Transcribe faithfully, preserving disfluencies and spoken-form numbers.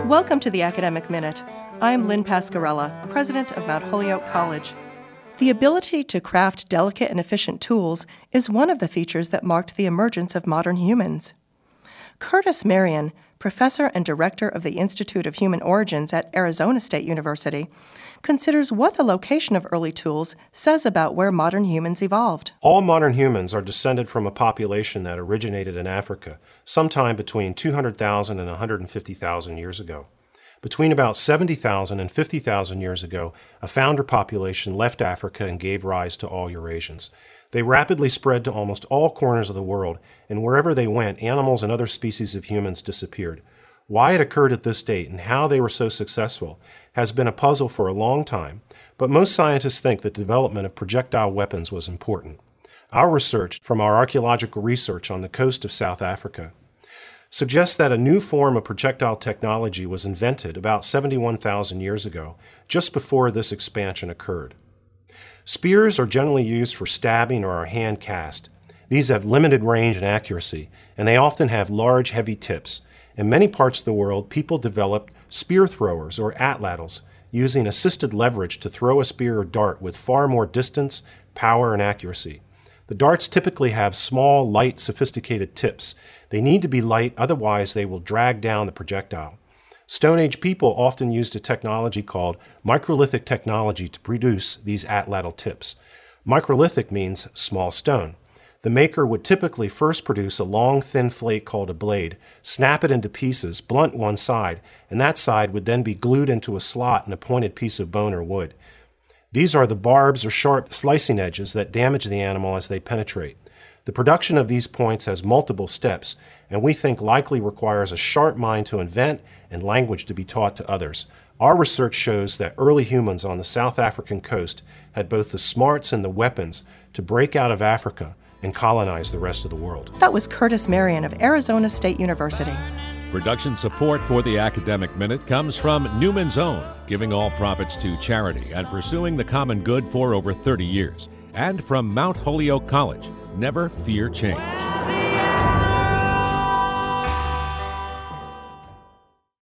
Welcome to the Academic Minute. I'm Lynn Pascarella, president of Mount Holyoke College. The ability to craft delicate and efficient tools is one of the features that marked the emergence of modern humans. Curtis Marion, professor and director of the Institute of Human Origins at Arizona State University, considers what the location of early tools says about where modern humans evolved. All modern humans are descended from a population that originated in Africa sometime between two hundred thousand and one hundred fifty thousand years ago. Between about seventy thousand and fifty thousand years ago, a founder population left Africa and gave rise to all Eurasians. They rapidly spread to almost all corners of the world, and wherever they went, animals and other species of humans disappeared. Why it occurred at this date and how they were so successful has been a puzzle for a long time, but most scientists think that the development of projectile weapons was important. Our research, from our archaeological research on the coast of South Africa, suggests that a new form of projectile technology was invented about seventy-one thousand years ago, just before this expansion occurred. Spears are generally used for stabbing or are hand cast. These have limited range and accuracy, and they often have large, heavy tips. In many parts of the world, people developed spear throwers or atlatls, using assisted leverage to throw a spear or dart with far more distance, power, and accuracy. The darts typically have small, light, sophisticated tips. They need to be light, otherwise they will drag down the projectile. Stone Age people often used a technology called microlithic technology to produce these atlatl tips. Microlithic means small stone. The maker would typically first produce a long, thin flake called a blade, snap it into pieces, blunt one side, and that side would then be glued into a slot in a pointed piece of bone or wood. These are the barbs or sharp slicing edges that damage the animal as they penetrate. The production of these points has multiple steps, and we think likely requires a sharp mind to invent and language to be taught to others. Our research shows that early humans on the South African coast had both the smarts and the weapons to break out of Africa and colonize the rest of the world. That was Curtis Marion of Arizona State University. Production support for the Academic Minute comes from Newman's Own, giving all profits to charity and pursuing the common good for over thirty years. And from Mount Holyoke College, never fear change.